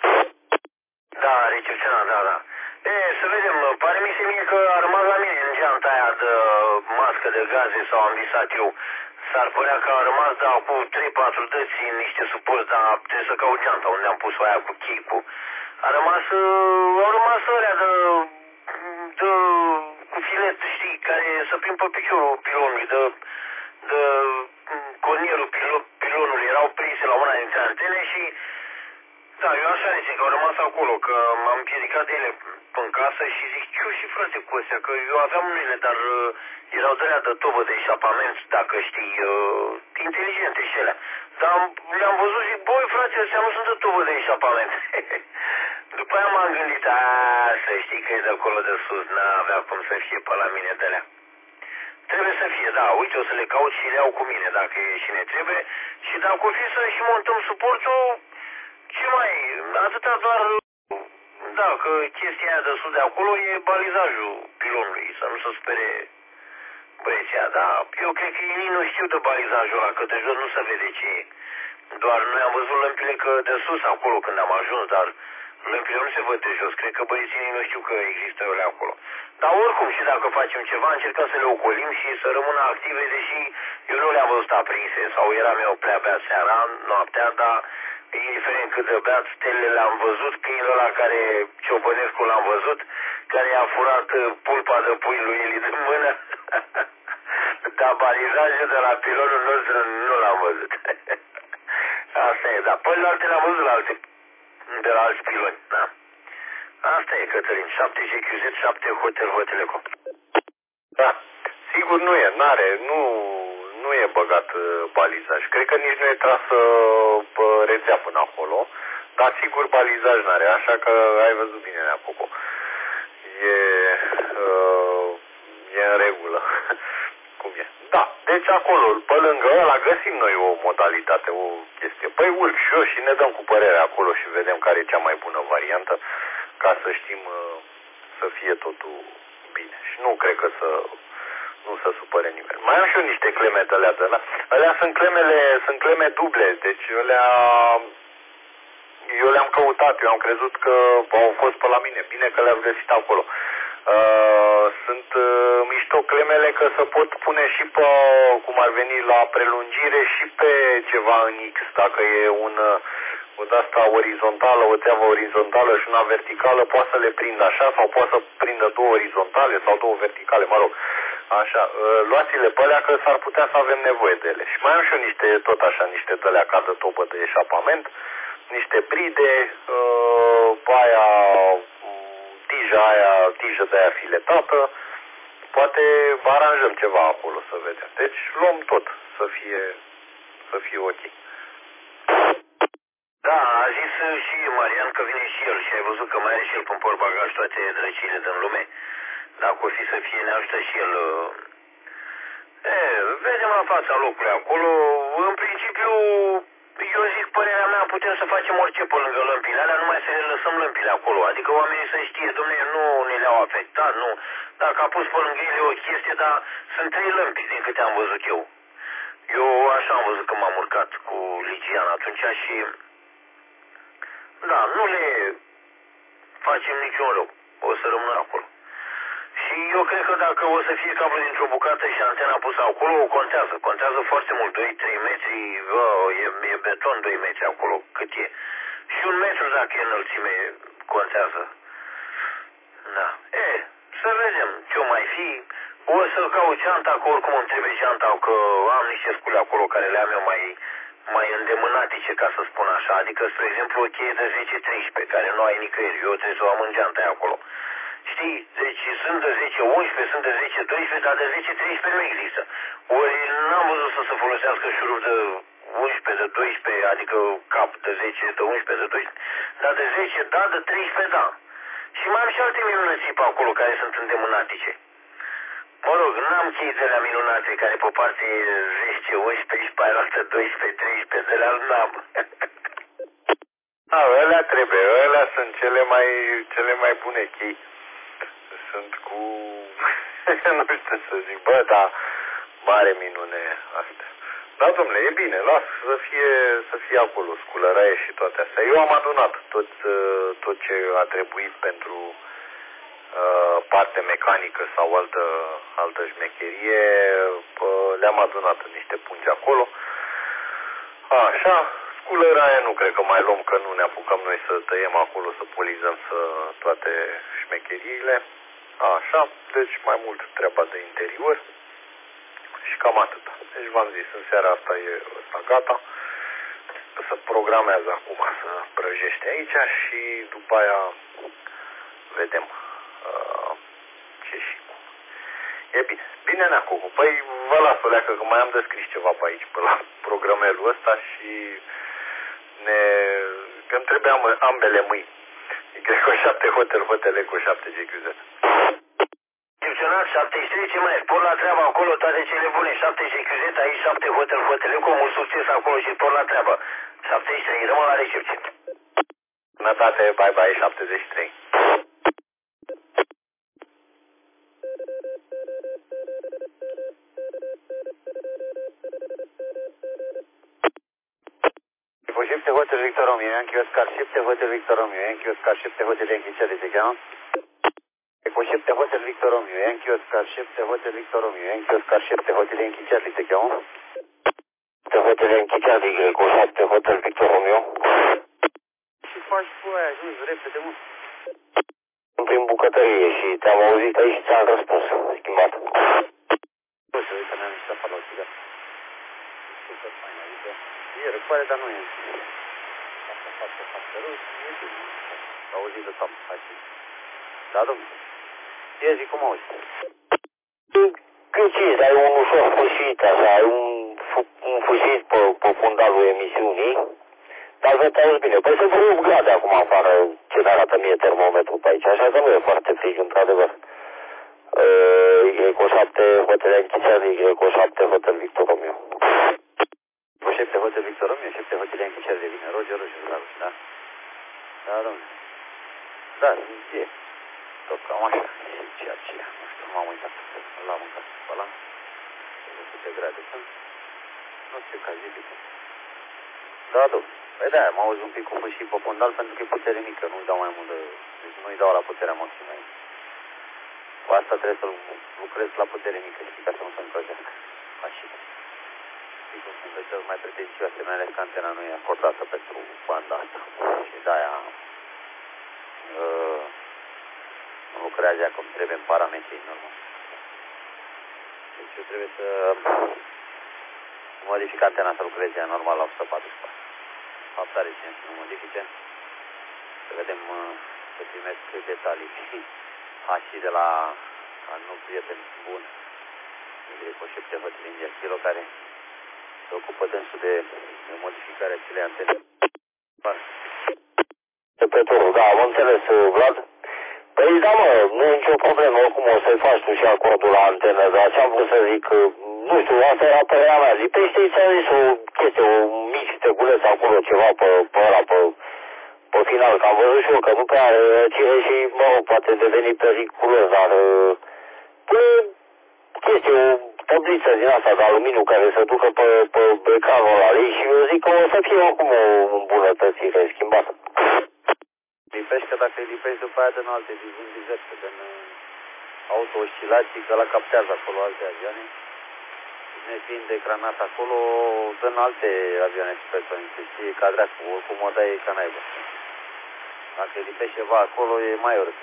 Da, recepționat, da, da. E, să vedem, pare mi se mie că a rămas la mine în geanta aia de mască de gaze sau am visat eu. S-ar părea că a rămas, da, cu trei patru dăți în niște suporți, dar trebuie să caut geanta unde am pus-o aia cu chicul. A rămas, au rămas alea de, de, cu filet, știi, care să prind pe piciorul pilonului, de, de conierul pilon, pilonului, erau prinse la una dintre antene și, da, eu așa zic, că au rămas acolo, că m-am împiedicat de ele în casă și zic, ce și frate cu astea, că eu aveam unele, dar uh, erau de-alea de tobă de eșapament, dacă știi, uh, inteligente și alea. Dar le-am văzut și zic, băi frate, astea nu sunt de tobă de eșapament. După aia m-am gândit, a, să știi că e de acolo de sus, n-avea cum să fie pe la mine de-alea. Trebuie să fie, da, uite, o să le caut și le iau cu mine dacă e și ne trebuie. Și dacă o fi să și montăm suportul, ce mai, atâta doar, da, că chestia aia de sus de acolo e balizajul pilonului, să nu se spere băieția, da, eu cred că ei nu știu de balizajul ăla, că de jos nu se vede ce e. Doar noi am văzut lămpile că de sus acolo când am ajuns, dar lămpile nu se văd de jos, cred că băieții nu știu că există ele acolo. Dar oricum și dacă facem ceva, încercăm să le ocolim și să rămână active, deși eu nu le-am văzut aprinse sau eram eu prea beat seara, noaptea, dar indiferent cât de beat, stelele le-am văzut, câinul ăla care, Ciopănescu l-am văzut, care a furat pulpa de pui lui Eli din mână, dar balizajul de la pilonul nostru nu l-am văzut. Asta e, da. Păi la alte l-am văzut la alte, de la alți piloni, da. Asta e, Cătălin, șapte G Q Z, șapte Hotel Hotelecom. Da, sigur nu e, n-are, nu, nu e băgat uh, balizaj. Cred că nici nu e trasă uh, rețea până acolo, dar sigur balizaj n-are, așa că ai văzut bine, Neapoco. E, uh, e în regulă. Cum e? Da, deci acolo, pe lângă ăla, găsim noi o modalitate, o chestie. Păi urc și eu și ne dăm cu părerea acolo și vedem care e cea mai bună variantă, ca să știm uh, să fie totul bine. Și nu cred că să nu se supere nimeni. Mai am și eu niște cleme de alea de alea. Alea sunt clemele, sunt cleme duble, deci alea eu le-am căutat, eu am crezut că au fost pe la mine. Bine că le-am găsit acolo. Uh, sunt uh, mișto clemele că se pot pune și pe, cum ar veni, la prelungire și pe ceva în X, dacă e un o de-asta orizontală, o țeavă orizontală și una verticală, poate să le prindă așa sau poate să prindă două orizontale sau două verticale, mă rog. Așa, uh, luați-le pe alea că s-ar putea să avem nevoie de ele. Și mai am și eu niște, tot așa, niște de alea ca de tobă de eșapament, niște bride, uh, pe aia, tija aia, tijă de aia filetată, poate aranjăm ceva acolo să vedem. Deci luăm tot să fie, să fie ok. Da, a zis și Marian că vine și el și ai văzut că mai are și el pe portbagaj toate drăcile din lume. Dacă o fi să fie, ne ajută și el. E, vedem la fața locului acolo. În principiu, eu zic, părerea mea, putem să facem orice pe lângă lămpile alea, numai să le lăsăm lămpile acolo. Adică oamenii să știe, dom'le, nu ne le-au afectat, nu. Dacă a pus pe lângă ele o chestie, dar sunt trei lămpi din câte am văzut eu. Eu așa am văzut că m-am urcat cu Ligian atunci și... Da, nu le facem niciun rău. O să rămână acolo. Și eu cred că dacă o să fie cablul dintr-o bucată și antena pusă acolo, contează. Contează foarte mult. doi trei metri, bă, e, e beton doi metri acolo cât e. Și un metru dacă e înălțime, contează. Da. E, să să vedem ce o mai fi. O să caut geanta, că oricum îmi trebuie geanta, că am niște scule acolo care le am eu mai, mai îndemânatice, ca să spun așa. Adică, spre exemplu, o cheie de zece treisprezece, care nu ai nicăieri. Eu trebuie să o am în geanta aia acolo. Știi? Deci sunt de zece unsprezece, sunt de zece doisprezece, dar de zece treisprezece nu există. Ori n-am văzut să se folosească șurub de unsprezece, de doisprezece, adică cap de zece, de unsprezece, de doisprezece. Dar de zece, da, de treisprezece, da. Și mai am și alte minunății pe acolo care sunt îndemânatice. Mă rog, n-am cheitele minunate care pe parte zece, unsprezece, pe aia altă doisprezece, treisprezece, de la n-am. A, ălea trebuie, ălea sunt cele mai, cele mai bune chei. Sunt cu, nu știu să zic, bă, dar mare minune astea. Da, domnule, e bine, las să fie, să fie acolo sculăraie și toate astea. Eu am adunat tot, tot ce a trebuit pentru uh, parte mecanică sau altă, altă șmecherie. Le-am adunat în niște pungi acolo. Așa, sculăraie nu cred că mai luăm, că nu ne apucăm noi să tăiem acolo, să polizăm să, toate șmecheriile. Așa, deci mai mult treaba de interior. Și cam atât. Deci v-am zis, în seara asta e ăsta gata. Se programează acum să prăjește aici și după aia vedem uh, ce și cum. E bine. Bine, Neacu. Păi vă las o leacă că mai am de scris ceva pe aici, pe la programelul ăsta și ne... că-mi trebuia ambele mâini. Greco șapte Hotel, Hotel Eco șapte G Q Z. șaptezeci și trei, ce mai spor la treabă acolo, toate cele bune, șapte G Q Z, aici șapte Hotel, Hotel Eco, mult succes acolo și spor la treabă. șaptezeci și trei, rămân la recepție. Sănătate, bye bye, șaptezeci și trei. șapte Hotel Victor Romeo, Yankee Oscar șapte Hotel Victor Romeo, Yankee Oscar șapte Hotel Yankee Charlie, te cheamă? Eco șapte Hotel Victor Romeo, Yankee Oscar șapte Hotel Victor Romeo, Yankee Oscar șapte Hotel Yankee Charlie, te cheamă? șapte Hotel Yankee Charlie, Eco șapte Hotel Victor Romeo. Ce faci cu aia? Ajungi repede, mă? Sunt prin bucătărie și te-am auzit aici și ți-am răspuns, schimbat. Bă, să uite, mi-am ieșit afară la țigară. Super fain, adică e răcoare, dar nu e. Asta face, face rău și e bine. Auzit de top, hai și... Da, domnule. Ia zi, cum auzi? Când ce ești, ai un ușor fâșit, așa, ai un, un fâșit pe, pe fundalul emisiunii, dar vă te auzi bine. Păi sunt opt grade acum afară, ce ne arată mie termometrul pe aici, așa că nu e foarte frig, într-adevăr. Eco șapte Hotel Yankee Charlie, Eco șapte Hotel Victor Romeo. Cu șapte Hotel Victor Romeo, șapte Hotel Yankee Charlie, vine Roger, Roger, Roger, da? Da, domnule. Da, e. Tot cam așa, e ceea ce, nu știu, m-am uitat la mâncat pe ăla, câte grade sunt, nu știu ca zi de Da, domnule. Păi da, mă auzi un pic cu fâșii pe fundal pentru că e putere mică, nu-i dau mai mult de... Deci nu-i dau la puterea maximă aici. Cu asta trebuie să lucrez la putere mică, știi, ca să nu se încălzească. Așa. Știi cum sunt cel mai pretențioase, mai ales că antena nu e acordată pentru banda asta. Și de-aia uh, nu lucrează cum trebuie în parametrii normal. Deci eu trebuie să modific antena să lucreze normal la o sută patruzeci și patru. Fapt are cine să nu modifice. Să vedem uh, să primesc detalii. A și de la al meu prieten bun, Greco șapte Hotel India Kilo, care se ocupă dânsul de, de modificarea acelei antene. Repetorul, da, am înțeles, Vlad. Păi da, mă, nu e nicio problemă, oricum o să-i faci tu și acordul la antenă, dar ce-am vrut să zic, nu știu, asta era părerea mea, lipește-i, ți-am zis o chestie, un mic steguleț acolo, ceva pe, pe ăla, pe, pe final, că am văzut și eu, că nu prea cine și, mă rog, poate deveni periculos, dar pune chestie, o tabliță din asta de aluminiu care se ducă pe, pe ecranul ăla și eu zic că o să fie oricum o îmbunătățire schimbată. Lipești, că dacă îi lipești după aia din alte diviziuni diverse, din auto-oscilații, că la captează acolo alte avioane. Ne fiind ecranat acolo, dă în alte avioane supersonice, știi, ca dracu, oricum o dai ca naibă. Dacă îi lipești ceva acolo, e mai urât.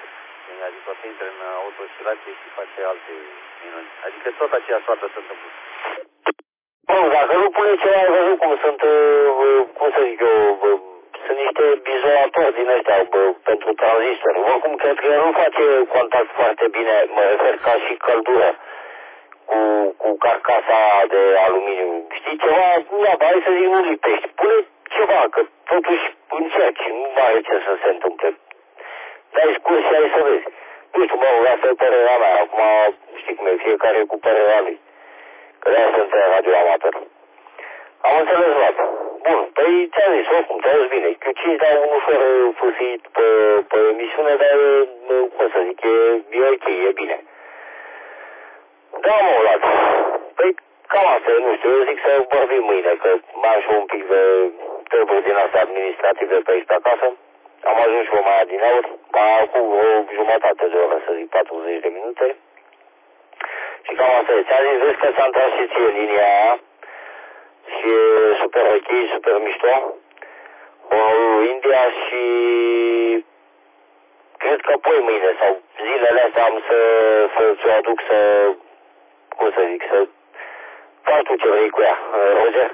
adică o să intre în autooscilație și face alte minuni. Adică tot aceeași soartă se întâmplă. Bă, dacă nu pune ceva, ai văzut cum sunt, uh, cum să zic eu, uh, sunt niște izolatori din ăștia bă, pentru tranzistori. Oricum, cred că el nu face contact foarte bine, mă refer ca și căldură, cu, cu carcasa de aluminiu. Știi ceva? Nu, hai să zic, nu lipești. Pune ceva, că totuși încerci, nu are ce să se întâmple. Dai scurs și ai să vezi. Nu știu, mă, asta e părerea mea. Acum, știi cum e, fiecare cu părerea lui. Că de-aia sunt radioamator. Am înțeles, Vlad. Bun, păi ți-am zis, oricum, te auzi bine. Q cinci dau unul fără fâsit pe, pe emisiune, dar e, cum să zic, e, e ok, e bine. Da, mă, Vlad. Păi cam asta e, nu știu, eu zic să vorbim mâine, că mai am și un pic de treburi din astea administrative pe aici pe acasă. Am ajuns și o mai adineauri, acum o jumătate de oră, să zic, patruzeci de minute. Și cam asta e. Ți-am zis, vezi că s-a intrat și ție linia aia și e super ok, super mișto. O India și cred că poi mâine sau zilele astea am să, să ți-o aduc să, cum să zic, să faci tu ce vrei cu ea. Roger?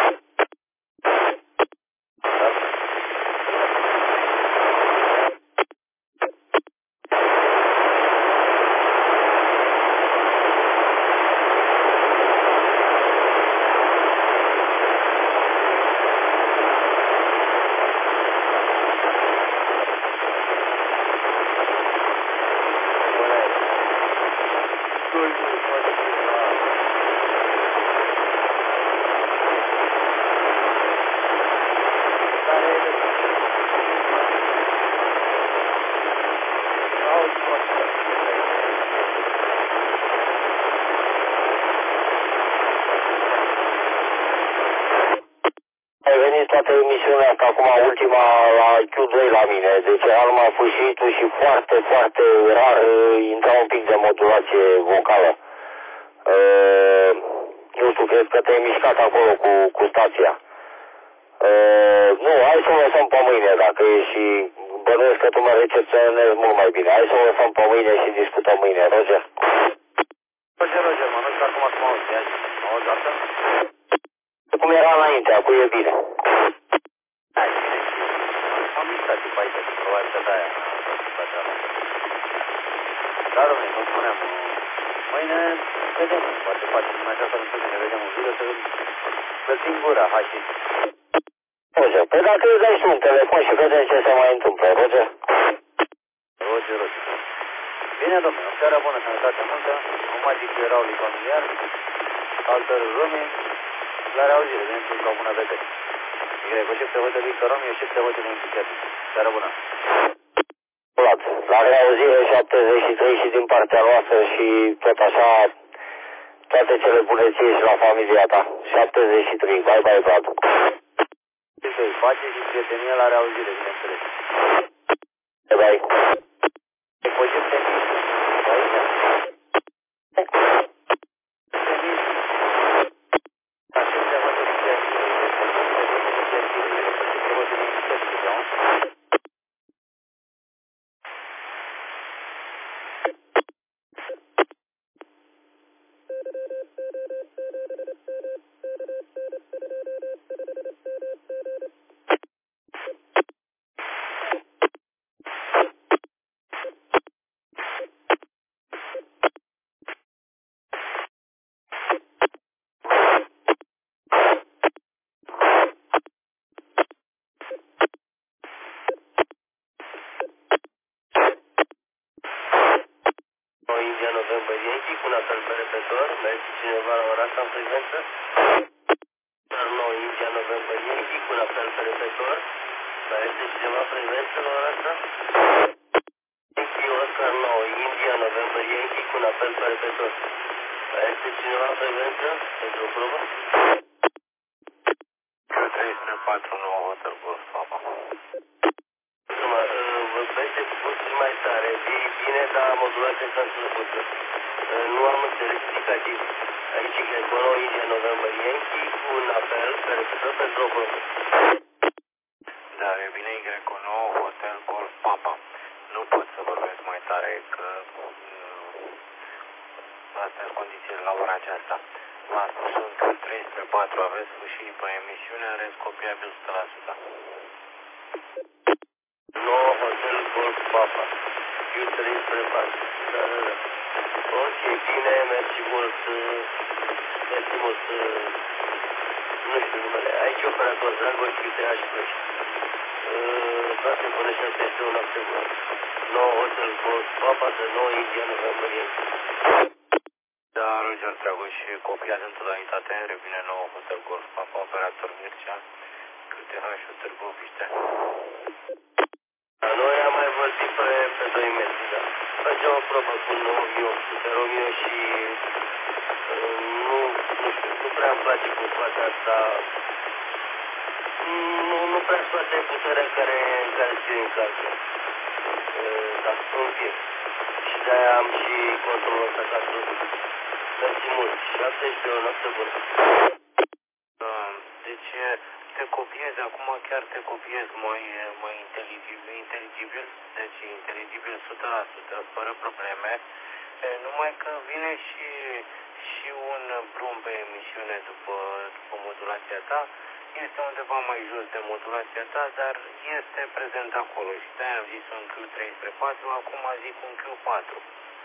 Ai venit toată emisiunea asta, acum ultima la Q doi la mine, deci era numai fâșitul și foarte, foarte rar intra un pic de modulație vocală. Uh, nu știu, cred că te-ai mișcat acolo cu, cu stația. Uh, nu, hai să o lăsăm pe mâine, dacă e și bănuiesc că tu mă recepționezi mult mai bine. Hai să o lăsăm pe mâine și discutăm mâine, Roger. Roger, Roger, mă, nu știu acum cum auzi, ia zi, mă auzi asta? Cum era înainte, acum e bine. Hai, bine, am mișcat după aici, probabil că de-aia. Da, domnule, cum spuneam, mâine vedem, poate facem în această întâlnire, ne vedem un video, să plătim gura, hai și... Roger, păi dacă îi dai și un telefon și vedem ce se mai întâmplă, Roger? Roger, Roger. Bine, domnule, o seară bună, sănătate multă, un magic erau lui familiar, altă lumii, la reauzire, bineînțeles, la o bună vedere. Y, cu șef de hotel Victor Romeo, șef de hotel Inficat. Seară bună. Vlad, la reauzire șaptezeci și trei și din partea noastră și tot așa, toate cele bune ție și la familia ta. șaptezeci și trei, bye bye, Vlad. Pace și prietenie la reauzire, bineînțeles. Bye bye. Cu șef de aici. cineva la ora asta în frecvență? nouă India November Yankee cu un apel pe repetor. Mai este cineva frecvență la ora asta? Yankee Oscar nouă India November Yankee cu un apel pe repetor. Mai este cineva frecvență pentru o probă? trei trei patru nouă Hotel Golf Papa. Vorbește puțin mai tare, bine, dar modulația s-a slăbută. Nu am înțeles indicativ. Aici e Grecono, India November Yankee cu un apel pe repetor pentru o probă. Da, e bine, Grecono, Hotel Golf Papa. Nu pot să vorbesc mai tare. tare că uh, astea sunt condițiile la ora aceasta. V-am spus, sunt trei spre patru, aveți și pe emisiune, are copiabil o sută la sută. nouă Hotel Golf Papa, Q trei spre patru. Da, da, da. Ok, bine, mersi mult, mersi mult, nu știu numele, aici operator Dragoș, Q trei H plus. Toate Bănești, asta este un noapte bună. nouă Hotel Golf Papa, de nouă India November. Da, Roger Dragoș, copia de totalitate, revine nouă Hotel Golf Papa, operator Mircea, Q T H Târgu Piște. Noi am mai vorbit pe, pe doi metri, da. Facem o probă cu nouă mii opt sute Romeo și uh, nu, nu știu, nu prea îmi place cum scoate asta. Nu, nu prea scoate puterea care, care ține în casă. Uh, da, în fine. Și de-aia am și controlul ăsta ca sus. Mersi mult. Și asta este o noapte bună. Deci te copiez, acum chiar te copiez mai, mai inteligibil, inteligibil, deci inteligibil o sută la sută, fără probleme, numai că vine și, și un brum pe emisiune după, după modulația ta, este undeva mai jos de modulația ta, dar este prezent acolo și de-aia am zis un Q trei spre patru, acum zic un Q patru.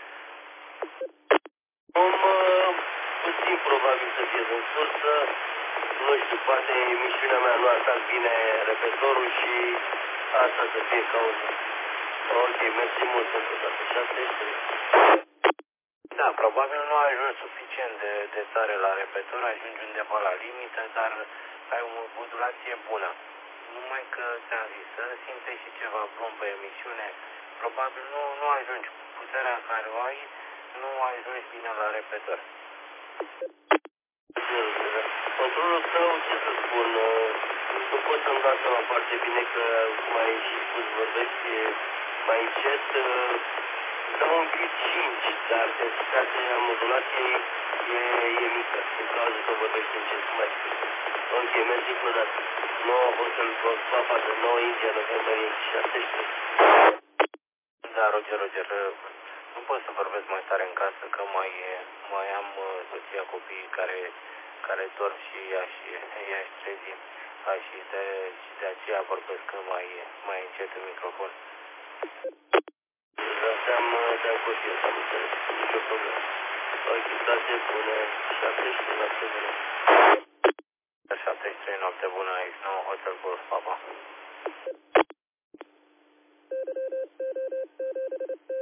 Om, puțin probabil să fie în sursă, nu știu, poate emisiunea mea nu atac bine repetorul și asta să fie cauza. Ok, mersi mult pentru toată și asta este. Da, probabil nu a ajuns suficient de, de tare la repetor, ajungi undeva la limită, dar ai o modulație bună. Numai că ți-am zis, să simte și ceva bun pe emisiune, probabil nu, nu ajungi cu puterea care o ai, nu ajungi bine la repetor. Controlul tău, ce să spun, nu pot să-mi dau seama foarte bine că mai și spus vorbești mai încet, dau un pic cinci, dar densitatea modulației e, e mică, din cauza că vorbești încet, cum ai spus. Ok, mersi încă o dată. nouă Hotel Golf Papa de nouă India November și șaptesprezece. Da, Roger, Roger, nu pot să vorbesc mai tare în casă, că mai, mai am soția, copiii care, care dorm și ea și ea și trezi. A, și de, și de aceea vorbesc mai, mai încet în microfon. Da, te-am, te-am copiat, am înțeles, nicio problemă. Ok, toate bune, șaptesprezece noapte bună. șaptezeci și trei noapte bună aici, nouă Hotel Golf Papa.